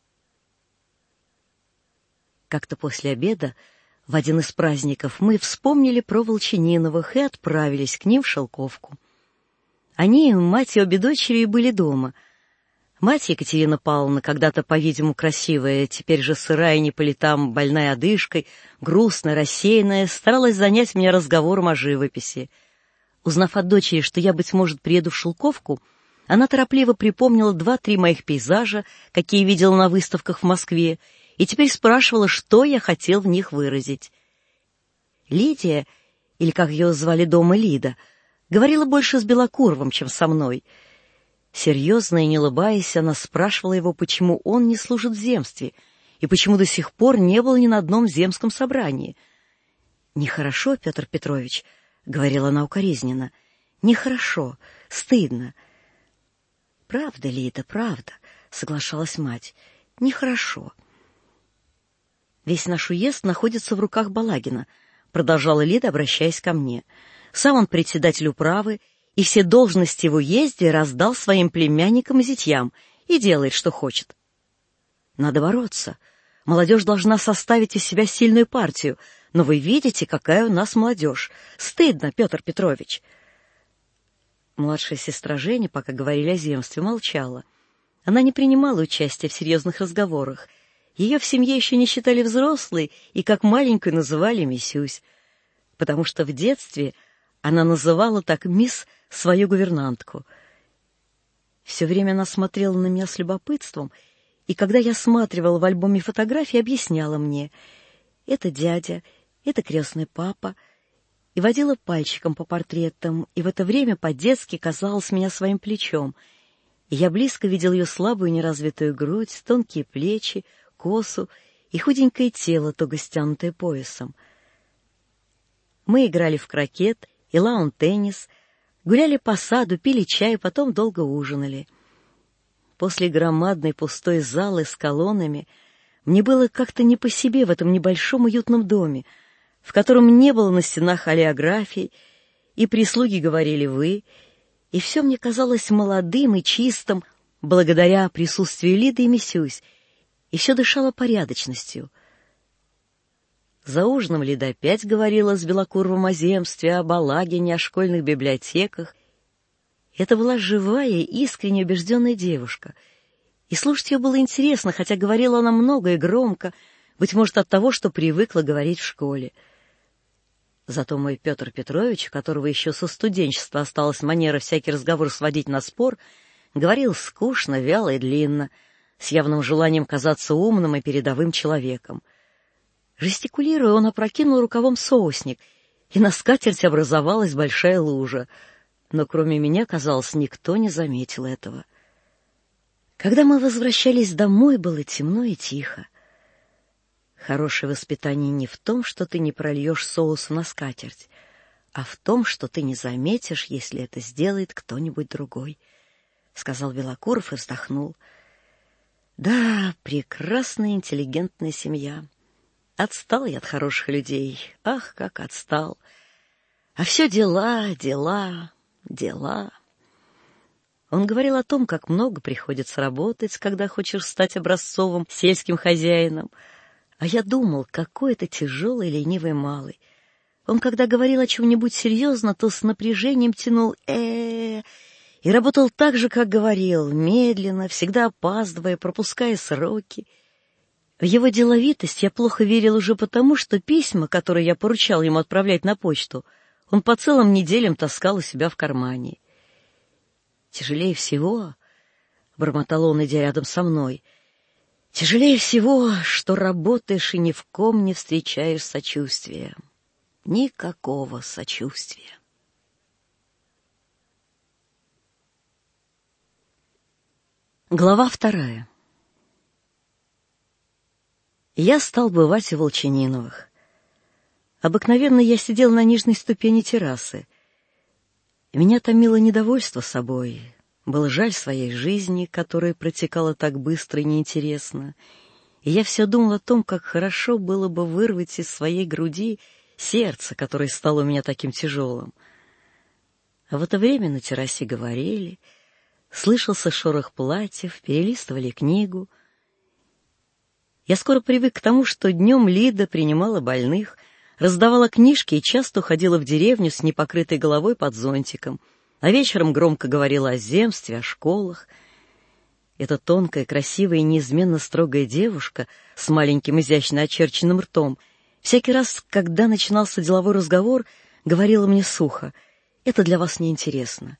[SPEAKER 10] Как-то после обеда, в один из праздников, мы вспомнили про Волчаниновых и отправились к ним в Шелковку. Они, мать и обе дочери, были дома. Мать Екатерина Павловна, когда-то, по-видимому, красивая, теперь же сырая не по летам, больная одышкой, грустная, рассеянная, старалась занять меня разговором о живописи. Узнав от дочери, что я, быть может, приеду в Шелковку, она торопливо припомнила 2-3 моих пейзажа, какие видела на выставках в Москве, и теперь спрашивала, что я хотел в них выразить. Лидия, или как ее звали дома Лида, говорила больше с Белокуровым, чем со мной. Серьезно и не улыбаясь, она спрашивала его, почему он не служит в земстве, и почему до сих пор не был ни на одном земском собрании. «Нехорошо, Петр Петрович», — говорила она укоризненно, — «нехорошо, стыдно». «Правда, Лида, правда», — соглашалась мать, — «нехорошо». «Весь наш уезд находится в руках Балагина», — продолжала Лида, обращаясь ко мне. «Сам он председатель управы, и все должности в уезде раздал своим племянникам и зятьям и делает, что хочет. Надо бороться. Молодежь должна составить из себя сильную партию, но вы видите, какая у нас молодежь. Стыдно, Петр Петрович». Младшая сестра Женя, пока говорили о земстве, молчала. Она не принимала участия в серьезных разговорах. Ее в семье еще не считали взрослой и как маленькую называли Мисюсь, потому что в детстве она называла так мисс свою гувернантку. Все время она смотрела на меня с любопытством, и когда я осматривала в альбоме фотографии, объясняла мне: «Это дядя, это крестный папа», и водила пальчиком по портретам, и в это время по-детски казалась меня своим плечом, и я близко видел ее слабую неразвитую грудь, тонкие плечи, косу и худенькое тело, туго стянутое поясом. Мы играли в крокет и лаун-теннис, гуляли по саду, пили чай, потом долго ужинали. После громадной пустой залы с колоннами мне было как-то не по себе в этом небольшом уютном доме, в котором не было на стенах хореографий, и прислуги говорили «вы», и все мне казалось молодым и чистым благодаря присутствию Лиды и Мисюсь, и все дышало порядочностью. За ужином Лида опять говорила с Белокуровым о земстве, о Балагине, о школьных библиотеках. Это была живая, искренне убежденная девушка, и слушать ее было интересно, хотя говорила она много и громко, быть может, от того, что привыкла говорить в школе. Зато мой Петр Петрович, у которого еще со студенчества осталась манера всякий разговор сводить на спор, говорил скучно, вяло и длинно, с явным желанием казаться умным и передовым человеком. Жестикулируя, он опрокинул рукавом соусник, и на скатерти образовалась большая лужа, но кроме меня, казалось, никто не заметил этого. Когда мы возвращались домой, было темно и тихо. Хорошее воспитание не в том, что ты не прольешь соуса на скатерть, а в том, что ты не заметишь, если это сделает кто-нибудь другой, — сказал Белокуров и вздохнул. Да, прекрасная интеллигентная семья. Отстал я от хороших людей. Ах, как отстал. А все дела, дела, дела. Он говорил о том, как много приходится работать, когда хочешь стать образцовым сельским хозяином. А я думал, какой это тяжелый, ленивый малый. Он, когда говорил о чем-нибудь серьезно, то с напряжением тянул и работал так же, как говорил, медленно, всегда опаздывая, пропуская сроки. В его деловитость я плохо верил уже потому, что письма, которые я поручал ему отправлять на почту, он по целым неделям таскал у себя в кармане. «Тяжелее всего», — бормотал он, идя рядом со мной, — «тяжелее всего, что работаешь и ни в ком не встречаешь сочувствия. Никакого сочувствия». Глава 2. Я стал бывать у Волчаниновых. Обыкновенно я сидел на нижней ступени террасы. Меня томило недовольство собой, было жаль своей жизни, которая протекала так быстро и неинтересно, и я все думал о том, как хорошо было бы вырвать из своей груди сердце, которое стало у меня таким тяжелым. А в это время на террасе говорили, слышался шорох платьев, перелистывали книгу. Я скоро привык к тому, что днем Лида принимала больных, раздавала книжки и часто уходила в деревню с непокрытой головой под зонтиком, а вечером громко говорила о земстве, о школах. Эта тонкая, красивая и неизменно строгая девушка с маленьким изящно очерченным ртом всякий раз, когда начинался деловой разговор, говорила мне сухо: «Это для вас неинтересно».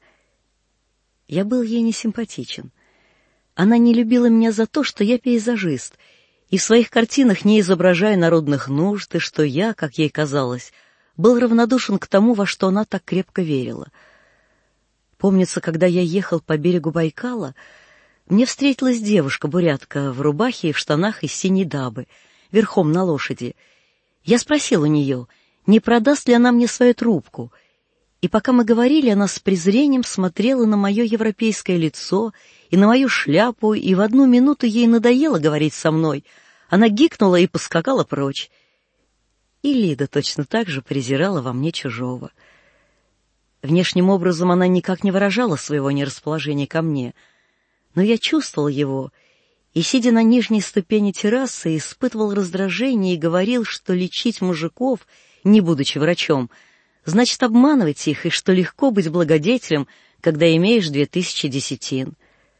[SPEAKER 10] Я был ей не симпатичен. Она не любила меня за то, что я пейзажист, и в своих картинах не изображая народных нужд, и что я, как ей казалось, был равнодушен к тому, во что она так крепко верила. Помнится, когда я ехал по берегу Байкала, мне встретилась девушка-бурятка в рубахе и в штанах из синей дабы, верхом на лошади. Я спросил у нее, не продаст ли она мне свою трубку, и пока мы говорили, она с презрением смотрела на мое европейское лицо и на мою шляпу, и в одну минуту ей надоело говорить со мной. Она гикнула и поскакала прочь. И Лида точно так же презирала во мне чужого. Внешним образом она никак не выражала своего нерасположения ко мне, но я чувствовал его, и, сидя на нижней ступени террасы, испытывал раздражение и говорил, что лечить мужиков, не будучи врачом, значит обманывать их, и что легко быть благодетелем, когда имеешь 2000 десятин.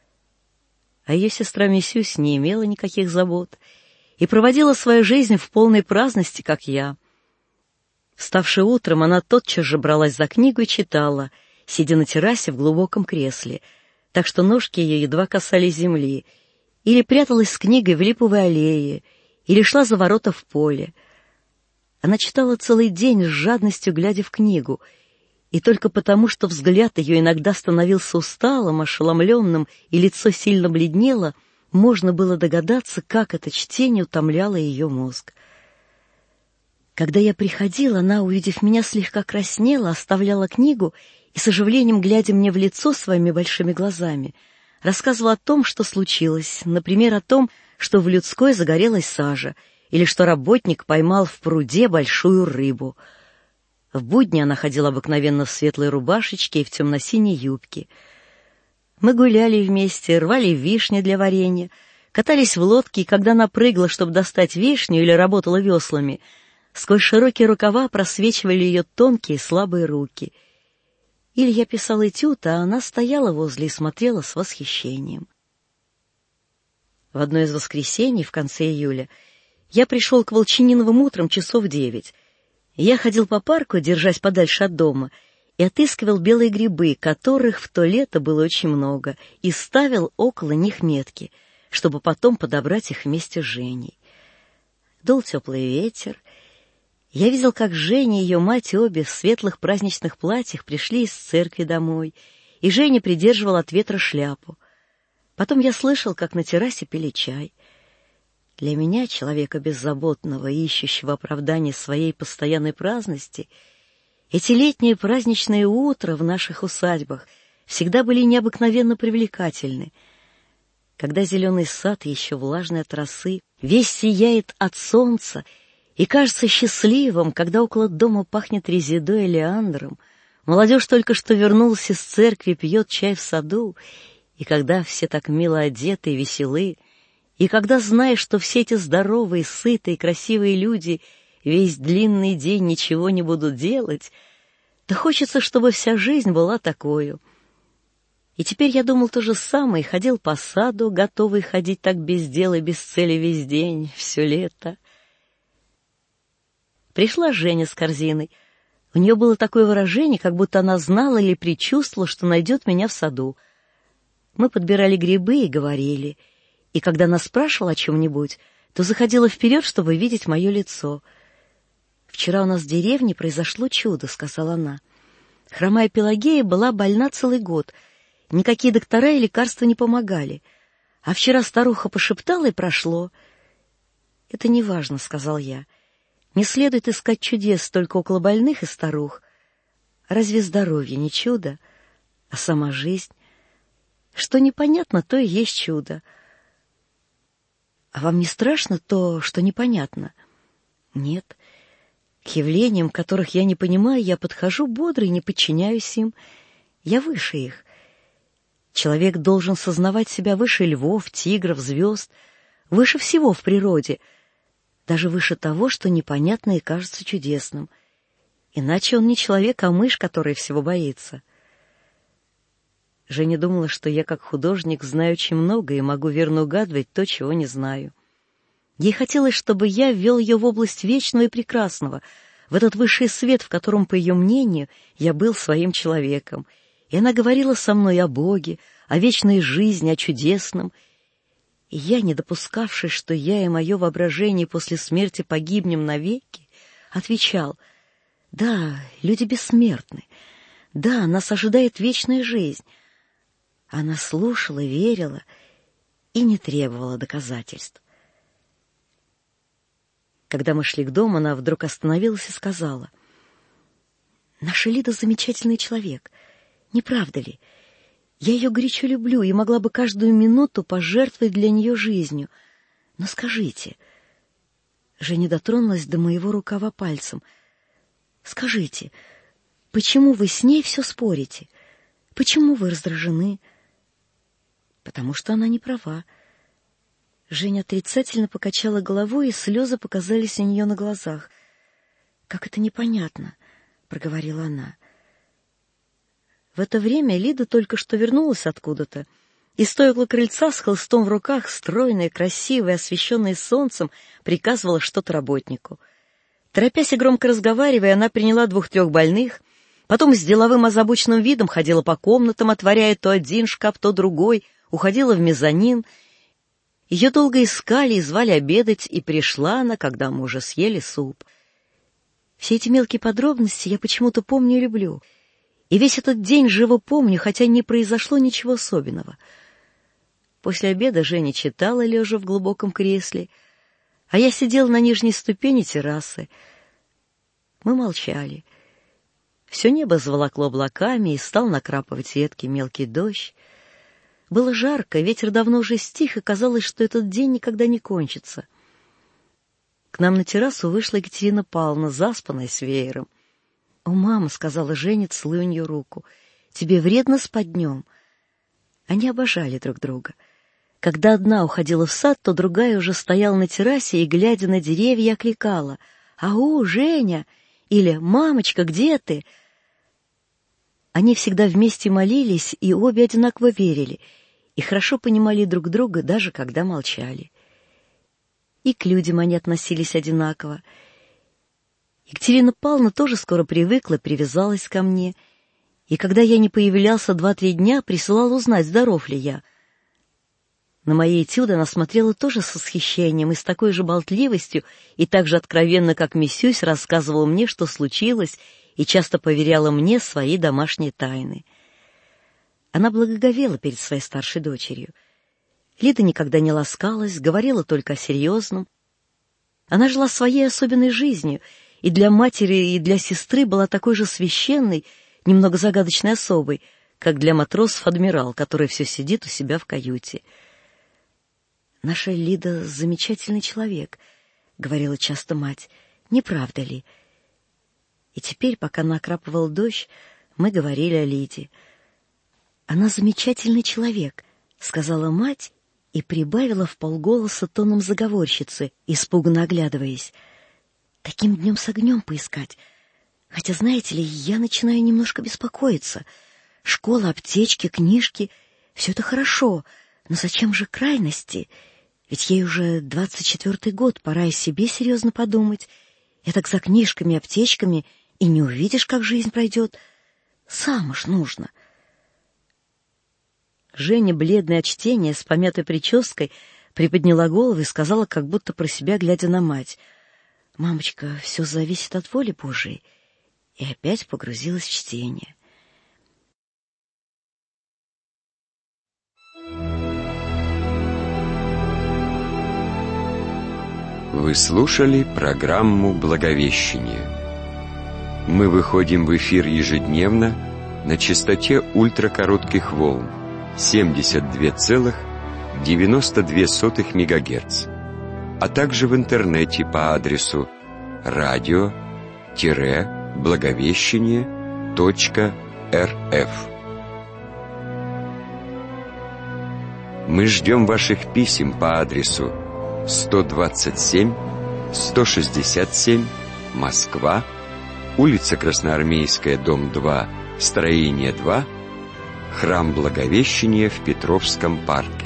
[SPEAKER 10] А ее сестра Мисюсь не имела никаких забот и проводила свою жизнь в полной праздности, как я. Вставши утром, она тотчас же бралась за книгу и читала, сидя на террасе в глубоком кресле, так что ножки ее едва касались земли, или пряталась с книгой в липовой аллее, или шла за ворота в поле. Она читала целый день с жадностью, глядя в книгу, и только потому, что взгляд ее иногда становился усталым, ошеломленным, и лицо сильно бледнело, можно было догадаться, как это чтение утомляло ее мозг. Когда я приходил, она, увидев меня, слегка краснела, оставляла книгу и, с оживлением глядя мне в лицо своими большими глазами, рассказывала о том, что случилось, например, о том, что в людской загорелась сажа, или что работник поймал в пруде большую рыбу. В будни она ходила обыкновенно в светлой рубашечке и в темно-синей юбке. Мы гуляли вместе, рвали вишни для варенья, катались в лодке, и когда она прыгала, чтобы достать вишню, или работала веслами, сквозь широкие рукава просвечивали ее тонкие слабые руки. Или я писал этюд, а она стояла возле и смотрела с восхищением. В одно из воскресений в конце июля я пришел к Волчаниновым утром часов 9. Я ходил по парку, держась подальше от дома, и отыскивал белые грибы, которых в то лето было очень много, и ставил около них метки, чтобы потом подобрать их вместе с Женей. Дул теплый ветер. Я видел, как Женя и ее мать обе в светлых праздничных платьях пришли из церкви домой, и Женя придерживал от ветра шляпу. Потом я слышал, как на террасе пили чай. Для меня, человека беззаботного, ищущего оправдания своей постоянной праздности, эти летние праздничные утра в наших усадьбах всегда были необыкновенно привлекательны. Когда зеленый сад, еще влажный от росы, весь сияет от солнца, и кажется счастливым, когда около дома пахнет резедой и леандром, молодежь только что вернулась из церкви, пьет чай в саду, и когда все так мило одеты и веселы, и когда знаешь, что все эти здоровые, сытые, красивые люди весь длинный день ничего не будут делать, то хочется, чтобы вся жизнь была такою. И теперь я думал то же самое, и ходил по саду, готовый ходить так без дела и без цели весь день, все лето. Пришла Женя с корзиной. У нее было такое выражение, как будто она знала или предчувствовала, что найдет меня в саду. Мы подбирали грибы и говорили, и когда она спрашивала о чем-нибудь, то заходила вперед, чтобы видеть мое лицо. «Вчера у нас в деревне произошло чудо», — сказала она. «Хромая Пелагея была больна целый год. Никакие доктора и лекарства не помогали. А вчера старуха пошептала, и прошло». «Это не важно», — сказал я. «Не следует искать чудес только около больных и старух. Разве здоровье не чудо, а сама жизнь? Что непонятно, то и есть чудо. А вам не страшно то, что непонятно?» «Нет. К явлениям, которых я не понимаю, я подхожу бодро и не подчиняюсь им. Я выше их. Человек должен сознавать себя выше львов, тигров, звезд, выше всего в природе, даже выше того, что непонятно и кажется чудесным. Иначе он не человек, а мышь, которая всего боится». Женя думала, что я, как художник, знаю очень много и могу верно угадывать то, чего не знаю. Ей хотелось, чтобы я ввел ее в область вечного и прекрасного, в этот высший свет, в котором, по ее мнению, я был своим человеком. И она говорила со мной о Боге, о вечной жизни, о чудесном. И я, не допускавший, что я и мое воображение после смерти погибнем навеки, отвечал: «Да, люди бессмертны. Да, нас ожидает вечная жизнь». Она слушала, верила и не требовала доказательств. Когда мы шли к дому, она вдруг остановилась и сказала: «Наша Лида замечательный человек, не правда ли? Я ее горячо люблю и могла бы каждую минуту пожертвовать для нее жизнью. Но скажите...» Женя дотронулась до моего рукава пальцем. «Скажите, почему вы с ней все спорите? Почему вы раздражены?» «Потому что она не права». Женя отрицательно покачала головой, и слезы показались у нее на глазах. «Как это непонятно», — проговорила она. В это время Лида только что вернулась откуда-то, и, стоя около крыльца с холстом в руках, стройная, красивая, освещенная солнцем, приказывала что-то работнику. Торопясь и громко разговаривая, она приняла 2-3 больных, потом с деловым озабоченным видом ходила по комнатам, отворяя то один шкаф, то другой, уходила в мезонин. Ее долго искали и звали обедать, и пришла она, когда мы уже съели суп. Все эти мелкие подробности я почему-то помню и люблю. И весь этот день живо помню, хотя не произошло ничего особенного. После обеда Женя читала, лежа в глубоком кресле, а я сидел на нижней ступени террасы. Мы молчали. Все небо заволокло облаками, и стал накрапывать едкий мелкий дождь. Было жарко, ветер давно уже стих, и казалось, что этот день никогда не кончится. К нам на террасу вышла Екатерина Павловна, заспанная, с веером. «О, мама», — сказала Женя, целуя у нее руку, — «тебе вредно спать днем». Они обожали друг друга. Когда одна уходила в сад, то другая уже стояла на террасе и, глядя на деревья, окликала: «Ау, Женя!» или «Мамочка, где ты?» Они всегда вместе молились, и обе одинаково верили, и хорошо понимали друг друга, даже когда молчали. И к людям они относились одинаково. Екатерина Павловна тоже скоро привыкла, привязалась ко мне, и когда я не появлялся 2-3 дня, присылала узнать, здоров ли я. На мои этюды она смотрела тоже с восхищением и с такой же болтливостью, и так же откровенно, как Мисюсь, рассказывала мне, что случилось, и часто поверяла мне свои домашние тайны. Она благоговела перед своей старшей дочерью. Лида никогда не ласкалась, говорила только о серьезном. Она жила своей особенной жизнью, и для матери, и для сестры была такой же священной, немного загадочной особой, как для матросов адмирал, который все сидит у себя в каюте. «Наша Лида — замечательный человек», — говорила часто мать. Не правда ли? И теперь, пока накрапывал дождь, мы говорили о Лиде. «Она замечательный человек», — сказала мать и прибавила вполголоса тоном заговорщицы, испуганно оглядываясь. «Таким днем с огнем поискать. Хотя, знаете ли, я начинаю немножко беспокоиться. Школа, аптечки, книжки — все это хорошо, но зачем же крайности? Ведь ей уже 24-й год, пора и себе серьезно подумать. Я так за книжками, аптечками, и не увидишь, как жизнь пройдет. Замуж нужно». Женя, бледная от чтения, с помятой прической, приподняла голову и сказала, как будто про себя, глядя на мать: «Мамочка, все зависит от воли Божией». И опять погрузилась в чтение.
[SPEAKER 2] Вы слушали программу «Благовещение». Мы выходим в эфир ежедневно на частоте ультракоротких волн 72,92 МГц, а также в интернете по адресу radio-благовещение.рф. Мы ждем ваших писем по адресу 127 167 Москва, улица Красноармейская, дом 2, строение 2, Храм Благовещения в Петровском парке.